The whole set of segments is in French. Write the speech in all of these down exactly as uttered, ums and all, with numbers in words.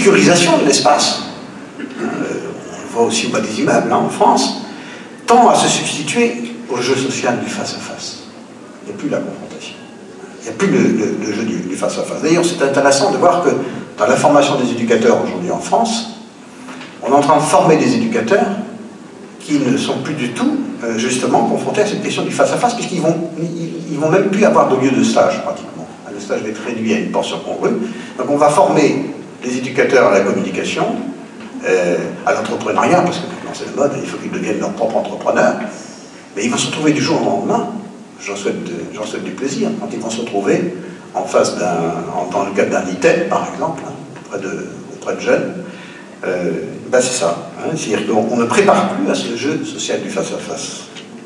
sécurisation de l'espace, euh, on le voit aussi au bas des immeubles, hein, en France, tend à se substituer au jeu social du face-à-face. Il n'y a plus la confrontation. Il n'y a plus le, le, le jeu du face-à-face. D'ailleurs, c'est intéressant de voir que dans la formation des éducateurs aujourd'hui en France, on est en train de former des éducateurs qui ne sont plus du tout, euh, justement, confrontés à cette question du face-à-face, puisqu'ils vont, ils, ils vont même plus avoir de lieu de stage, pratiquement. Le stage va être réduit à une portion congrue. Donc on va former les éducateurs à la communication, euh, à l'entrepreneuriat, parce que maintenant c'est la mode, il faut qu'ils deviennent leurs propres entrepreneurs. Mais ils vont se retrouver du jour au lendemain, j'en souhaite, j'en souhaite du plaisir, quand ils vont se retrouver en face d'un, dans le cadre d'un I T E P, par exemple, hein, auprès, de, auprès de jeunes. Euh, ben c'est ça, hein, c'est-à-dire qu'on ne prépare plus à ce jeu social du face-à-face.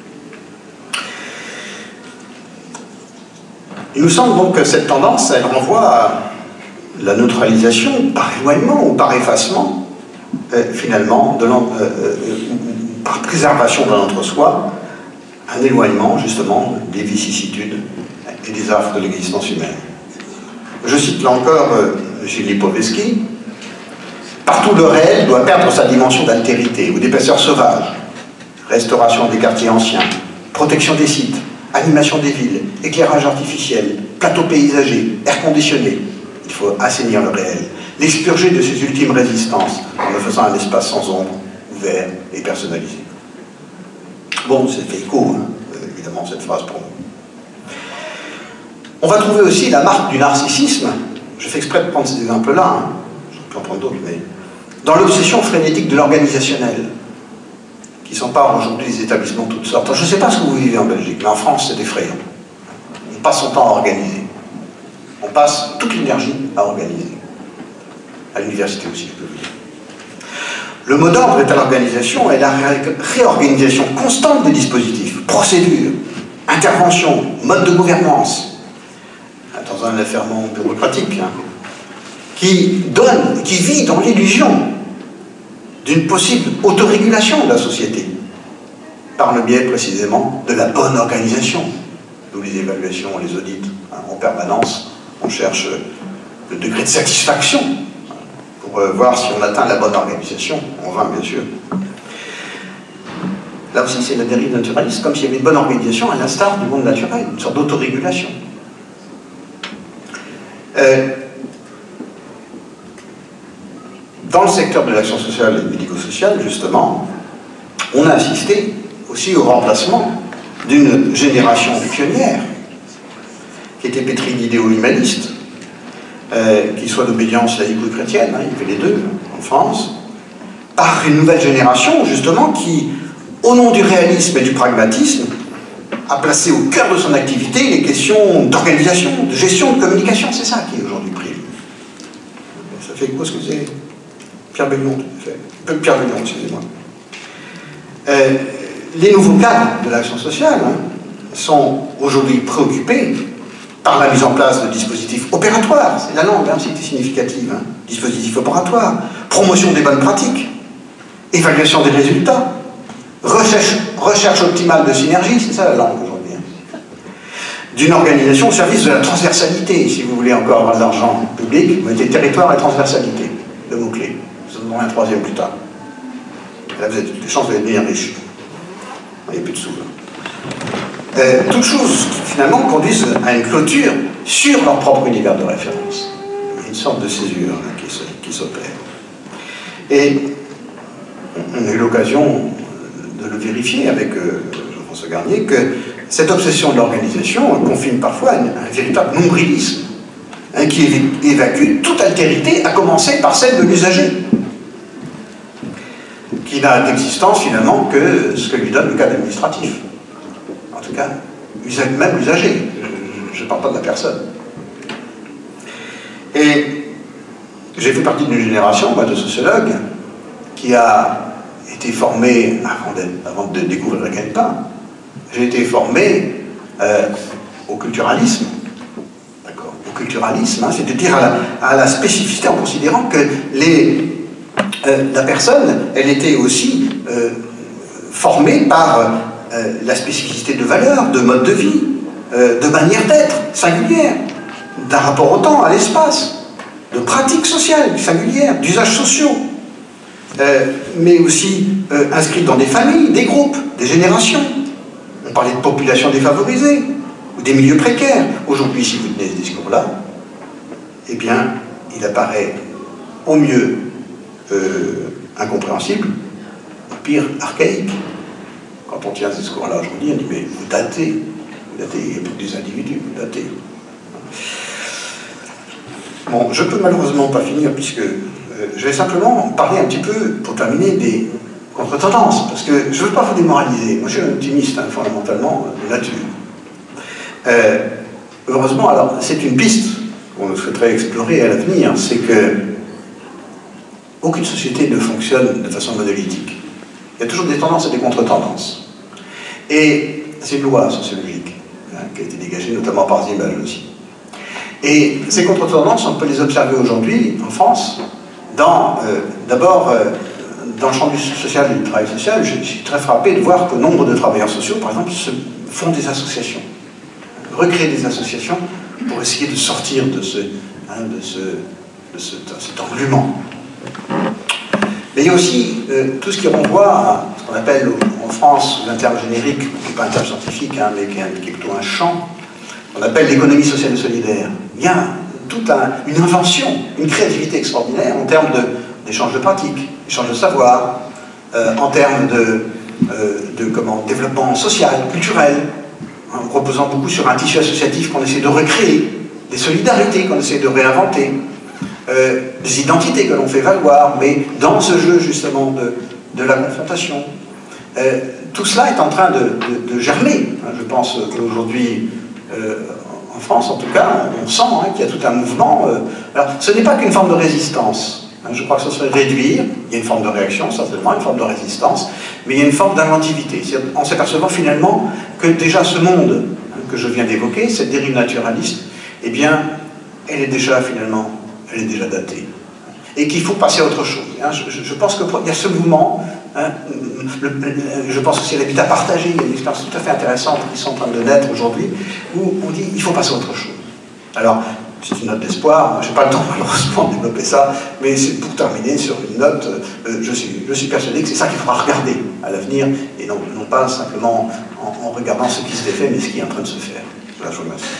Il nous semble donc que cette tendance, elle renvoie à la neutralisation par éloignement ou par effacement, euh, finalement, de euh, euh, par préservation de l'entre-soi, un éloignement, justement, des vicissitudes et des affres de l'existence humaine. Je cite là encore euh, Gilles Lipovetsky. Partout le réel doit perdre sa dimension d'altérité ou d'épaisseur sauvage. Restauration des quartiers anciens, protection des sites, animation des villes, éclairage artificiel, plateaux paysagers, air conditionné. Il faut assainir le réel, l'expurger de ses ultimes résistances en le faisant un espace sans ombre, ouvert et personnalisé. Bon, c'est fait écho, hein, évidemment, cette phrase pour nous. On va trouver aussi la marque du narcissisme. Je fais exprès de prendre ces exemples-là, hein. Je peux en prendre d'autres, mais dans l'obsession frénétique de l'organisationnel, qui s'empare aujourd'hui des établissements de toutes sortes. Alors, je ne sais pas ce que vous vivez en Belgique, mais en France, c'est effrayant. On passe son temps à organiser. On passe toute l'énergie à organiser. À l'université aussi, je peux vous dire. Le mot d'ordre est à l'organisation et la ré réorganisation constante des dispositifs, procédures, interventions, modes de gouvernance, dans un affairement bureaucratique, hein, qui donne, qui vit dans l'illusion d'une possible autorégulation de la société, par le biais précisément de la bonne organisation, d'où les évaluations, les audits, hein, en permanence, on cherche le degré de satisfaction pour euh, voir si on atteint la bonne organisation, en vain bien sûr. Là aussi c'est la dérive naturaliste, comme s'il y avait une bonne organisation à l'instar du monde naturel, une sorte d'autorégulation. Euh, Dans le secteur de l'action sociale et médico-sociale, justement, on a assisté aussi au remplacement d'une génération pionnière qui était pétrie d'idéaux humanistes, euh, qui soit d'obédience laïque ou chrétienne, hein, il y avait les deux en France, par une nouvelle génération, justement, qui, au nom du réalisme et du pragmatisme, a placé au cœur de son activité les questions d'organisation, de gestion, de communication. C'est ça qui est aujourd'hui prévu. Ça fait quoi ce que c'est ? Pierre Bellion, fait. Pierre Bellion, excusez-moi. Euh, les nouveaux cadres de l'action sociale, hein, sont aujourd'hui préoccupés par la mise en place de dispositifs opératoires. C'est la langue, hein, c'était significative. Hein. Dispositifs opératoires, promotion des bonnes pratiques, évaluation des résultats, recherche, recherche optimale de synergie, c'est ça la langue aujourd'hui. Hein. D'une organisation au service de la transversalité, si vous voulez encore avoir de l'argent public, vous mettez territoire et transversalité, le mot-clé. Vous en aurez un troisième plus tard. Là, vous avez des chances de devenir riche. Il n'y a plus de sous. Euh, toutes choses qui, finalement, conduisent à une clôture sur leur propre univers de référence. Il y a une sorte de césure hein, qui s'opère. Et on a eu l'occasion de le vérifier avec euh, Jean-François Garnier, que cette obsession de l'organisation confine parfois un, un véritable nombrilisme hein, qui évacue toute altérité, à commencer par celle de l'usager, qui n'a d'existence finalement que ce que lui donne le cadre administratif. En tout cas, même l'usager, je ne parle pas de la personne. Et j'ai fait partie d'une génération, moi, de sociologues, qui a été formée, avant de, avant de découvrir le Calepin, j'ai été formé euh, au culturalisme. D'accord, au culturalisme, hein, c'est-à-dire à la, à la spécificité en considérant que les... Euh, la personne, elle était aussi euh, formée par euh, la spécificité de valeurs, de mode de vie, euh, de manière d'être singulière, d'un rapport au temps, à l'espace. de pratiques sociales singulières, d'usages sociaux, euh, mais aussi euh, inscrites dans des familles, des groupes, des générations. On parlait de populations défavorisées, ou des milieux précaires. Aujourd'hui, si vous tenez ce discours-là, eh bien, il apparaît au mieux euh, incompréhensible, au pire archaïque. Quand on tient ce discours-là aujourd'hui, on dit, mais vous datez, vous datez, il n'y a plus des individus, vous datez. Bon, je ne peux malheureusement pas finir, puisque euh, je vais simplement parler un petit peu, pour terminer, des contre-tendances, parce que je ne veux pas vous démoraliser. Moi, je suis un optimiste, hein, fondamentalement, de nature. Euh, heureusement, alors, c'est une piste qu'on souhaiterait explorer à l'avenir, c'est que aucune société ne fonctionne de façon monolithique. Il y a toujours des tendances et des contre-tendances. Et c'est une loi sociologique, hein, qui a été dégagée notamment par Zimmel aussi. Et ces contre-tendances, on peut les observer aujourd'hui en France, dans, euh, d'abord, euh, dans le champ du social et du travail social. Je suis très frappé de voir que nombre de travailleurs sociaux, par exemple, se font des associations, recréent des associations pour essayer de sortir de, ce, hein, de, ce, de ce, cet englument. Mais il y a aussi euh, tout ce qui renvoie à ce qu'on appelle en France un terme générique, qui n'est pas un terme scientifique, hein, mais qui est, qui est plutôt un champ, qu'on appelle l'économie sociale et solidaire. Il y a toute un, une invention, une créativité extraordinaire en termes d'échange de, de pratiques, d'échange de savoir, euh, en termes de, euh, de comment, développement social, culturel, hein, reposant beaucoup sur un tissu associatif qu'on essaie de recréer, des solidarités qu'on essaie de réinventer, euh, des identités que l'on fait valoir, mais dans ce jeu justement de, de la confrontation. Euh, tout cela est en train de, de, de germer. Hein, je pense qu'aujourd'hui, euh, en France en tout cas, on sent hein, qu'il y a tout un mouvement. Euh, alors, ce n'est pas qu'une forme de résistance. Hein, je crois que ce serait réduire. Il y a une forme de réaction, certainement, une forme de résistance, mais il y a une forme d'inventivité. En s'apercevant finalement que déjà ce monde hein, que je viens d'évoquer, cette dérive naturaliste, eh bien, elle est déjà finalement, elle est déjà datée. Et qu'il faut passer à autre chose. Hein. Je, je, je pense qu'il y a ce mouvement, hein, le, le, je pense aussi à l'habitat partagé, il y a des expériences tout à fait intéressantes qui sont en train de naître aujourd'hui, où on dit il faut passer à autre chose. Alors, c'est une note d'espoir, je n'ai pas le temps malheureusement de développer ça, mais c'est pour terminer sur une note, euh, je, suis, je suis persuadé que c'est ça qu'il faudra regarder à l'avenir, et non, non pas simplement en, en regardant ce qui s'était fait, mais ce qui est en train de se faire. Voilà, je vous remercie.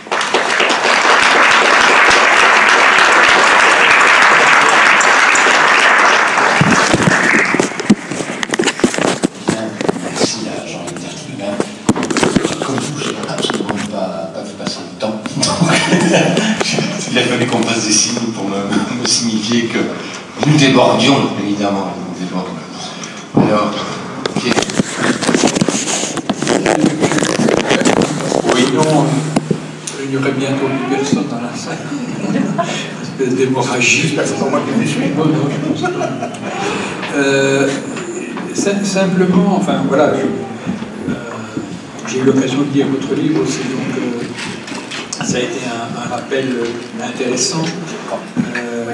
Il a fallu qu'on fasse des signes pour me, me signifier que nous débordions, évidemment, nous débordions. Alors, okay. Oui, non, il n'y aurait bientôt plus personne dans la salle. Une espèce d'hémorragie. J'espère que c'est pas moi qui me suis. Non, non, je pense pas. Euh, simplement, enfin, voilà, je, euh, j'ai eu l'occasion de lire votre livre aussi, donc euh, ça a été un, un rappel intéressant. Euh,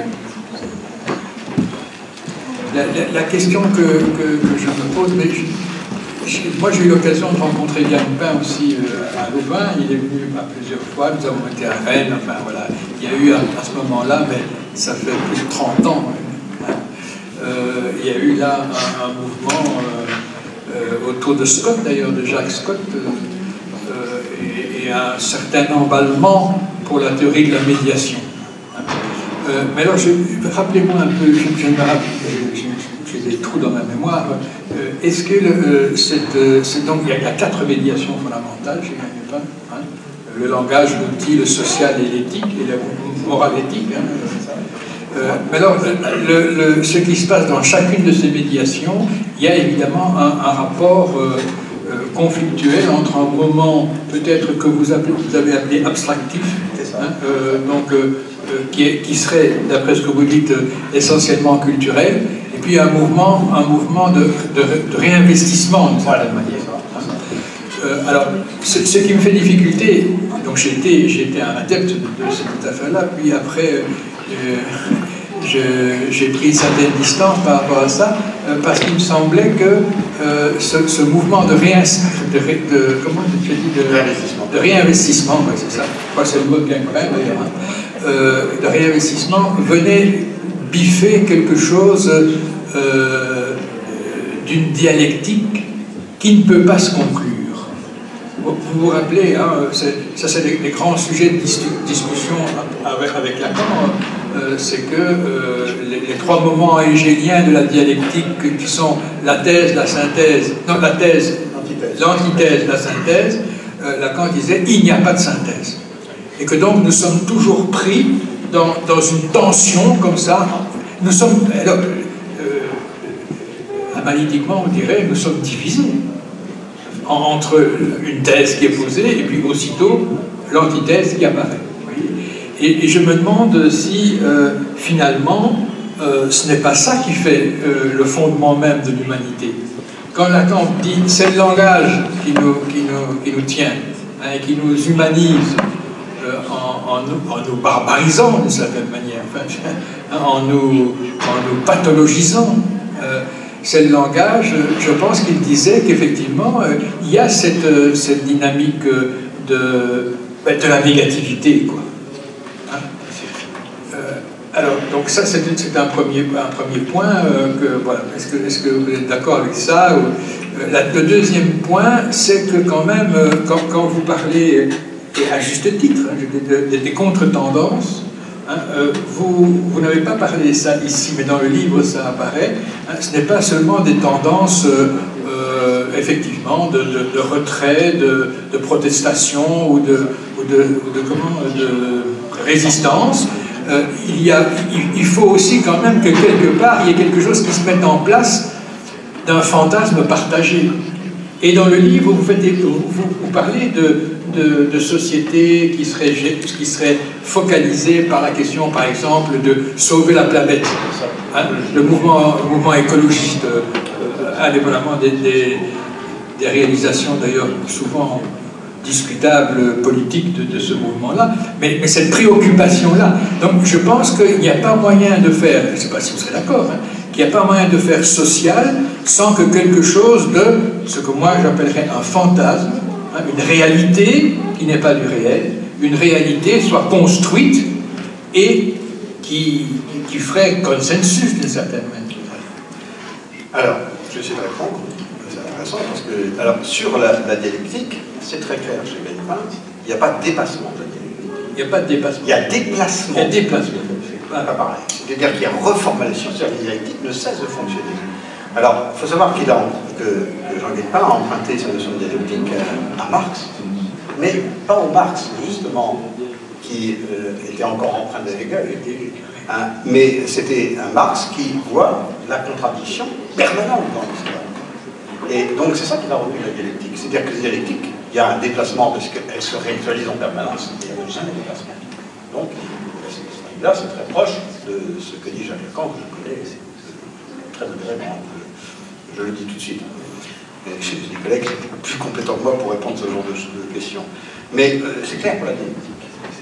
la, la, la question que, que, que je me pose, mais je, je, moi j'ai eu l'occasion de rencontrer Yann Pain aussi euh, à Louvain, il est venu bah, plusieurs fois, nous avons été à Rennes, enfin voilà, il y a eu à, à ce moment-là, mais ça fait plus de trente ans, hein, euh, il y a eu là un, un mouvement euh, euh, autour de Scott d'ailleurs, de Jacques Scott, euh, et un certain emballement pour la théorie de la médiation. Euh, mais alors, rappelez-moi un peu, je, je me rappelle, j'ai des trous dans ma mémoire, euh, est-ce que euh, cette, euh, donc il y a quatre médiations fondamentales chez Yann Pain, hein, le langage, l'outil, le social et l'éthique, et la morale éthique. Hein, euh, mais alors, le, le, ce qui se passe dans chacune de ces médiations, il y a évidemment un, un rapport euh, conflictuel entre un moment peut-être que vous, appelez, vous avez appelé abstractif, hein, euh, donc, euh, qui, est, qui serait, d'après ce que vous dites, euh, essentiellement culturel, et puis un mouvement, un mouvement de, de, de réinvestissement d'une certaine manière. Euh, alors, ce, ce qui me fait difficulté, donc j'ai été, j'ai été un adepte de, de cette affaire-là, puis après, euh, j'ai pris une certaine distance par rapport à ça, euh, parce qu'il me semblait que euh, ce, ce mouvement de, réin, de, de, comment tu dit, de, réinvestissement, de réinvestissement, ouais, c'est ça, je crois que c'est le mot de Gangrène d'ailleurs, hein, euh, de réinvestissement venait biffer quelque chose euh, d'une dialectique qui ne peut pas se conclure. Vous vous rappelez, hein, ça c'est des, des grands sujets de dis discussion avec, avec Lacan, euh, c'est que euh, les, les trois moments hégéliens de la dialectique qui sont la thèse, la synthèse, non la thèse, l'antithèse, la synthèse, euh, Lacan disait il n'y a pas de synthèse. Et que donc nous sommes toujours pris dans, dans une tension comme ça. Nous sommes, alors, euh, analytiquement on dirait, nous sommes divisés entre une thèse qui est posée et puis aussitôt l'antithèse qui apparaît. Et, et je me demande si euh, finalement euh, ce n'est pas ça qui fait euh, le fondement même de l'humanité. Quand Lacan dit c'est le langage qui nous, qui nous, qui nous tient, hein, qui nous humanise euh, en, en, nous, en nous barbarisant d'une certaine manière, enfin, en, nous, en nous pathologisant. Euh, C'est le langage, je pense qu'il disait qu'effectivement, euh, il y a cette, euh, cette dynamique de, ben, de la négativité, quoi. Hein euh, alors, donc ça, c'est un premier, un premier point. Euh, que, voilà. Est-ce que, est-ce que vous êtes d'accord avec ça? euh, la, Le deuxième point, c'est que quand même, euh, quand, quand vous parlez, et à juste titre, hein, des, des contre-tendances, Hein, euh, vous, vous n'avez pas parlé de ça ici, mais dans le livre ça apparaît. Hein, ce n'est pas seulement des tendances, euh, euh, effectivement, de, de, de retrait, de, de protestation ou de, ou de, ou de, comment, de résistance. Euh, il, y a, il, il faut aussi quand même que quelque part il y ait quelque chose qui se mette en place d'un fantasme partagé. Et dans le livre, vous, faites, vous, vous parlez de De, de sociétés qui seraient, qui seraient focalisées par la question, par exemple, de sauver la planète. Hein, le, mouvement, le mouvement écologiste, euh, indépendamment des, des, des réalisations d'ailleurs souvent discutables politiques de, de ce mouvement-là, mais, mais cette préoccupation-là. Donc je pense qu'il n'y a pas moyen de faire, je ne sais pas si vous serez d'accord, hein, qu'il n'y a pas moyen de faire social sans que quelque chose de ce que moi j'appellerais un fantasme, une réalité qui n'est pas du réel, une réalité soit construite et qui, qui ferait consensus d'une certaine manière. Alors, je vais essayer de répondre, c'est intéressant parce que, alors, sur la, la dialectique, c'est très clair chez Benjamin, il n'y a pas de dépassement de la dialectique. Il n'y a pas de dépassement. Il y a déplacement. Il y a déplacement. C'est pas pareil. C'est-à-dire qu'il y a reformulation, c'est-à-dire que la dialectique ne cesse de fonctionner. Alors, il faut savoir qu'il a, que, que Jean Guesclin a emprunté sa notion de dialectique à, à Marx, mais pas au Marx, justement, qui euh, était encore empreint de Hegel, hein, mais c'était un Marx qui voit la contradiction permanente dans l'histoire. Et donc, c'est ça qu'il a retenu la dialectique. C'est-à-dire que la dialectique, il y a un déplacement parce qu'elle se réactualise en permanence, il n'y a jamais de déplacement. Donc, là, c'est très proche de ce que dit Jacques Lacan, que je connais, c'est très agréable. Je le dis tout de suite. J'ai des collègues qui sont plus compétents que moi pour répondre à ce genre de, de questions. Mais euh, c'est clair pour la dialectique.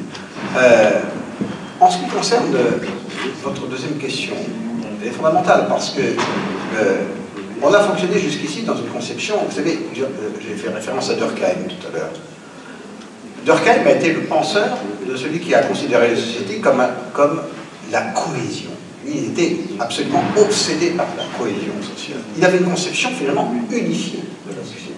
Euh, en ce qui concerne euh, votre deuxième question, elle est fondamentale parce que euh, on a fonctionné jusqu'ici dans une conception, vous savez, j'ai fait référence à Durkheim tout à l'heure. Durkheim a été le penseur de celui qui a considéré la société comme, un, comme la cohésion. Lui, il était absolument obsédé par la cohésion sociale. Il avait une conception finalement unifiée de la société.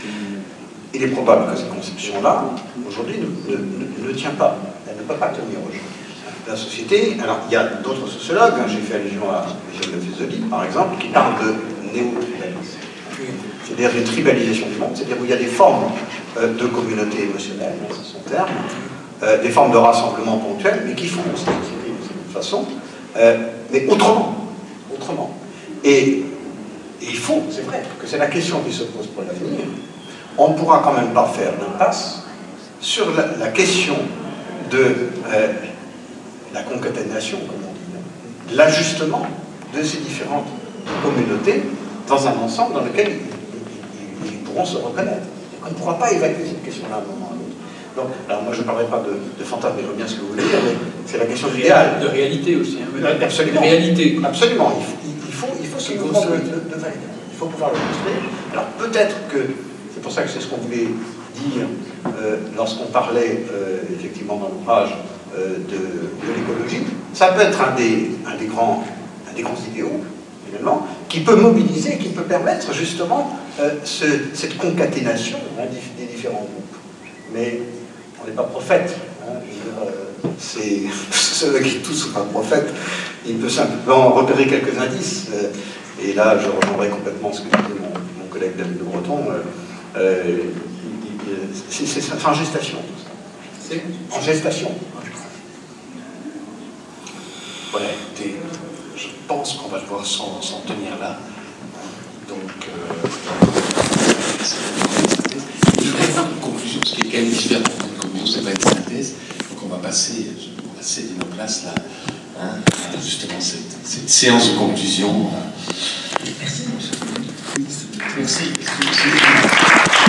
Il est probable que cette conception-là, aujourd'hui, ne, ne, ne tient pas. Elle ne peut pas tenir aujourd'hui. La société, alors il y a d'autres sociologues, hein, j'ai fait allusion à Michel Lefebvre, par exemple, qui parlent de néo-tribalisme. C'est-à-dire d'une tribalisation du monde, c'est-à-dire où il y a des formes euh, de communauté émotionnelle, c'est son terme, euh, des formes de rassemblement ponctuel, mais qui font aussi de cette façon. Euh, mais autrement, autrement. Et, et il faut, c'est vrai, que c'est la question qui se pose pour l'avenir. On ne pourra quand même pas faire l'impasse sur la, la question de euh, la concaténation, comme on dit, l'ajustement de ces différentes communautés dans un ensemble dans lequel ils, ils, ils pourront se reconnaître. On ne pourra pas évacuer cette question-là à un moment ou à l'autre. Donc, alors moi je ne parlerai pas de, de fantasme, mais je vois bien ce que vous voulez dire, mais c'est la question idéale. De réalité aussi. Hein, absolument. De réalité. Absolument. Il faut, il faut, il faut ce mouvement de, de, de validation. Il faut pouvoir le construire. Alors peut-être que, c'est pour ça que c'est ce qu'on voulait dire euh, lorsqu'on parlait, euh, effectivement dans l'ouvrage, euh, de, de l'écologie. Ça peut être un des, un des, grands, un des grands idéaux, finalement, qui peut mobiliser, qui peut permettre justement euh, ce, cette concaténation hein, des différents groupes. Mais on n'est pas prophète. Hein, euh, c'est ceux qui tous sont pas prophètes. Il peut simplement repérer quelques indices. Euh, et là, je rejoindrai complètement ce que disait mon, mon collègue David de Breton. Euh, euh, c'est en gestation, tout ça. C'est en gestation. Voilà, écoutez, je pense qu'on va devoir s'en tenir là. Donc, euh, je voudrais faire une conclusion, ce qui est quand même différent d'une conclusion, c'est pas une synthèse. Donc, on va passer, on va céder nos places là, hein, à justement cette, cette séance de conclusion. Merci, monsieur. Merci. Merci.